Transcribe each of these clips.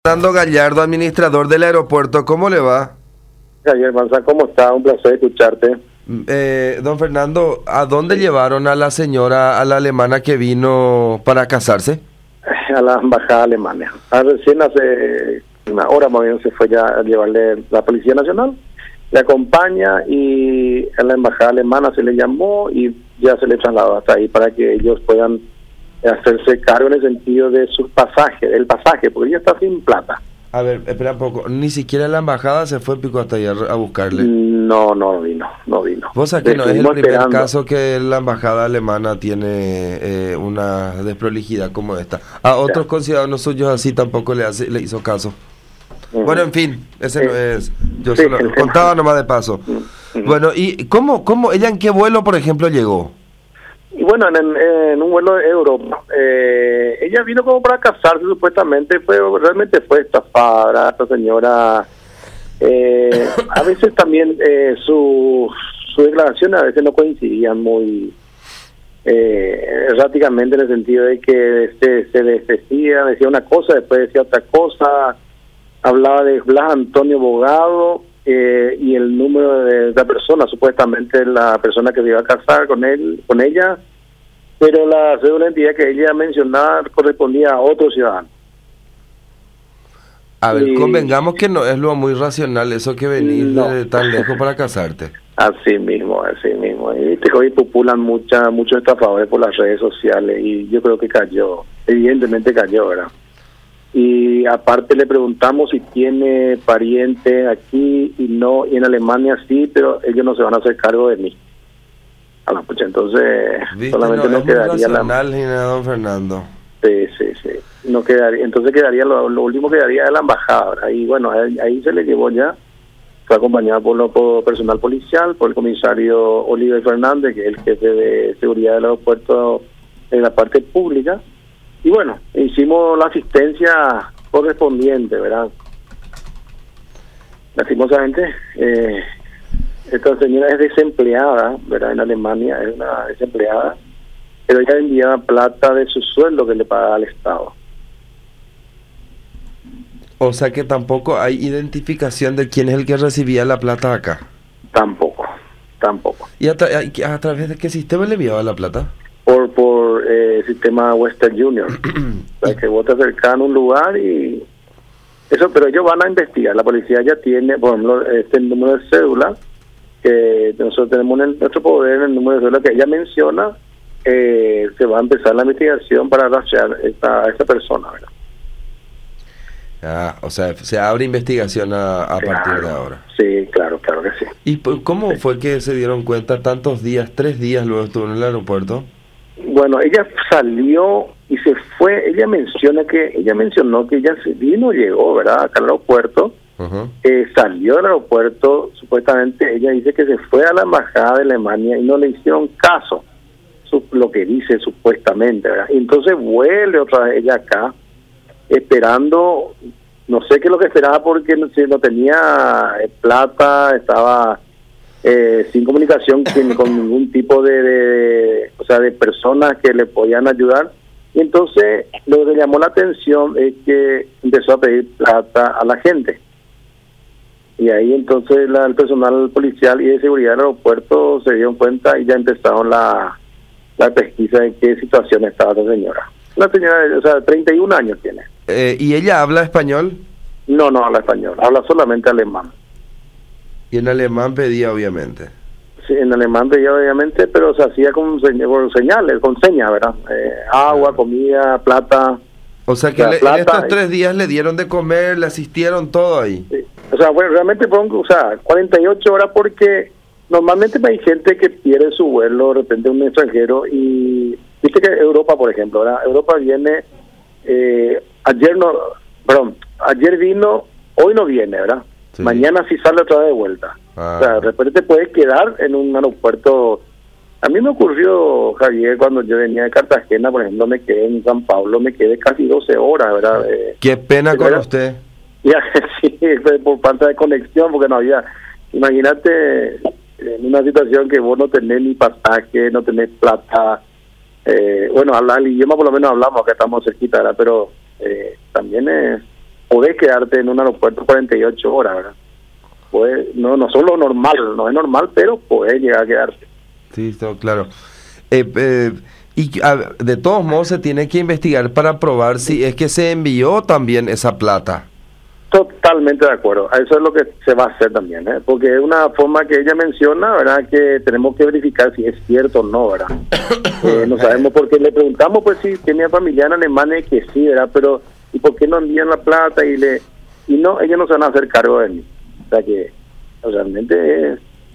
Fernando Gallardo, administrador del aeropuerto, ¿cómo le va? Javier Manza, ¿cómo está? Un placer escucharte. Don Fernando, ¿a dónde llevaron a la señora, a la alemana que vino para casarse? A la embajada alemana. Recién hace una hora más bien se fue ya a llevarle la Policía Nacional, le acompaña y a la embajada alemana se le llamó y ya se le trasladó hasta ahí para que ellos puedan hacerse cargo en el sentido de su pasaje, del pasaje, porque ella está sin plata. A ver, espera un poco, ni siquiera la embajada se fue Pico hasta allá a buscarle. No vino. Vos sabés que no es el Estuvimos primer esperando. caso que la embajada alemana tiene una desprolijidad como esta. A otros conciudadanos suyos así tampoco le hizo caso. Bueno, en fin, ese no es. Yo Sí, solo contaba nomás de paso. Bueno, ¿y cómo ella en qué vuelo, por ejemplo, llegó? Y bueno, en un vuelo de Europa, ella vino como para casarse supuestamente, realmente fue estafada esta señora. A veces también sus declaraciones a veces no coincidían muy erráticamente, en el sentido de que se decía una cosa, después decía otra cosa. Hablaba de Blas Antonio Bogado y el número de la persona, supuestamente la persona que se iba a casar con ella, pero la cédula de identidad que ella mencionaba correspondía a otro ciudadano. A ver, Y convengamos que no es lo muy racional eso que venís no. de tan lejos para casarte. Así mismo. Y hoy populan muchos estafadores por las redes sociales y yo creo que evidentemente cayó, ¿verdad? Y aparte le preguntamos si tiene parientes aquí y en Alemania sí, pero ellos no se van a hacer cargo de mí. A la pucha, entonces ¿Viste? solamente No nos es muy quedaría racional ni nada, don Fernando. Sí. No quedaría, entonces quedaría lo último quedaría de la embajada, ¿verdad? Y bueno, ahí se le llevó ya, fue acompañada por personal policial, por el comisario Oliver Fernández, que es el jefe de seguridad del aeropuerto en la parte pública. Y bueno, hicimos la asistencia correspondiente, ¿verdad? Lastimosamente, esta señora es desempleada, ¿verdad? En Alemania es una desempleada, pero ella enviaba plata de su sueldo que le pagaba al Estado. O sea que tampoco hay identificación de quién es el que recibía la plata acá. Tampoco. ¿Y a través de qué sistema le enviaba la plata? Por sistema Western Union. O sea, que vos te acercás a un lugar y eso, pero ellos van a investigar. La policía ya tiene, por ejemplo, este número de cédula que nosotros tenemos en nuestro poder, el número de cédula que ella menciona. Se va a empezar la investigación para rastrear a esta persona, ¿verdad? O sea, se abre investigación a partir de ahora. Sí, claro que sí. ¿Y cómo fue que se dieron cuenta tantos días, 3 días luego estuvo en el aeropuerto? Bueno, ella salió y se fue. Ella mencionó que ella se vino, llegó, ¿verdad?, acá al aeropuerto. Salió del aeropuerto, supuestamente ella dice que se fue a la embajada de Alemania y no le hicieron caso, lo que dice supuestamente, ¿verdad? Y entonces vuelve otra vez ella acá, esperando, no sé qué es lo que esperaba porque no tenía plata, estaba sin comunicación con ningún tipo de personas que le podían ayudar. Y entonces lo que le llamó la atención es que empezó a pedir plata a la gente. Y ahí entonces el personal policial y de seguridad del aeropuerto se dieron cuenta y ya empezaron la pesquisa de qué situación estaba la señora. La señora, 31 años tiene. ¿Y ella habla español? No habla español, habla solamente alemán. Y en alemán pedía, obviamente. Sí, en alemán pedía, obviamente, pero se hacía con señales, con señas, ¿verdad? Agua, comida, plata. O sea que plata, en estos 3 días le dieron de comer, le asistieron todo ahí. Sí. Bueno, realmente fueron 48 horas porque normalmente hay gente que pierde su vuelo, de repente un extranjero, y viste que Europa, por ejemplo, ¿verdad? Europa viene, ayer vino, hoy no viene, ¿verdad? Sí. Mañana sí sale otra vez de vuelta. De repente puedes quedar en un aeropuerto. A mí me ocurrió, Javier, cuando yo venía de Cartagena, por ejemplo, me quedé en San Pablo, me quedé casi 12 horas, ¿verdad? Qué pena con usted. Ya, sí, por falta de conexión, porque no había. Imagínate en una situación que vos no tenés ni pasaje, no tenés plata. Bueno, hablar el idioma por lo menos hablamos, acá estamos cerquita, ¿verdad? Pero también es podés quedarte en un aeropuerto 48 horas, ¿verdad? Pues, no son lo normal, no es normal, pero podés llegar a quedarte. Sí, está claro. De todos modos se tiene que investigar para probar si es que se envió también esa plata. Totalmente de acuerdo, eso es lo que se va a hacer también, ¿eh? Porque es una forma que ella menciona, ¿verdad? Que tenemos que verificar si es cierto o no, ¿verdad? No sabemos, porque le preguntamos pues si tenía familia en Alemania y que sí, ¿verdad? Pero ¿y por qué no envían la plata? Y no, ellos no se van a hacer cargo de mí. O sea que realmente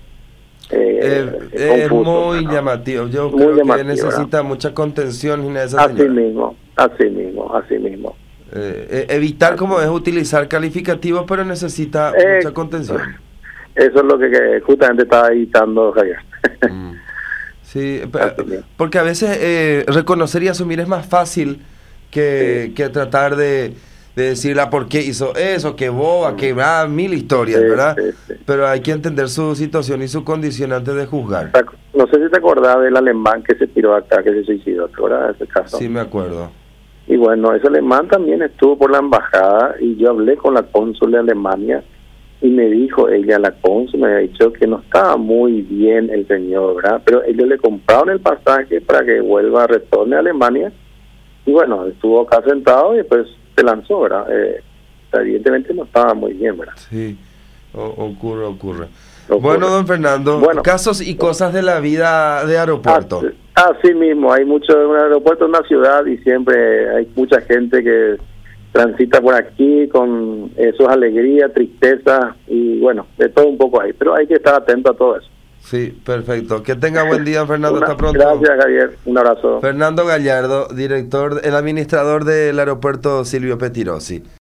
es muy llamativo. Yo muy creo llamativo, que necesita, ¿verdad?, mucha contención en esa señora. Así mismo. Evitar, como es, utilizar calificativos, pero necesita mucha contención. Eso es lo que justamente estaba editando Javier. Sí, porque a veces reconocer y asumir es más fácil que tratar de decirle por qué hizo eso, que boba, que mil historias, ¿verdad? Sí. Pero hay que entender su situación y su condición antes de juzgar. No sé si te acordás del alemán que se tiró acá, que se suicidó, ¿te acuerdas de ese caso? Sí, me acuerdo. Y bueno, ese alemán también estuvo por la embajada y yo hablé con la cónsul de Alemania y me dijo ella, la cónsul me había dicho que no estaba muy bien el señor, ¿verdad? Pero ellos le compraron el pasaje para que vuelva, retorne a Alemania y bueno, estuvo acá sentado y después se lanzó, ¿verdad? Evidentemente no estaba muy bien, ¿verdad? Sí, ocurre. Bueno, don Fernando, casos y cosas de la vida de aeropuerto. Así mismo, hay mucho en un aeropuerto, en una ciudad, y siempre hay mucha gente que transita por aquí con sus alegrías, tristezas y bueno, de todo un poco ahí, pero hay que estar atento a todo eso. Sí, perfecto. Que tenga buen día, Fernando. Hasta pronto. Gracias, Javier. Un abrazo. Fernando Gallardo, el administrador del aeropuerto Silvio Pettirossi.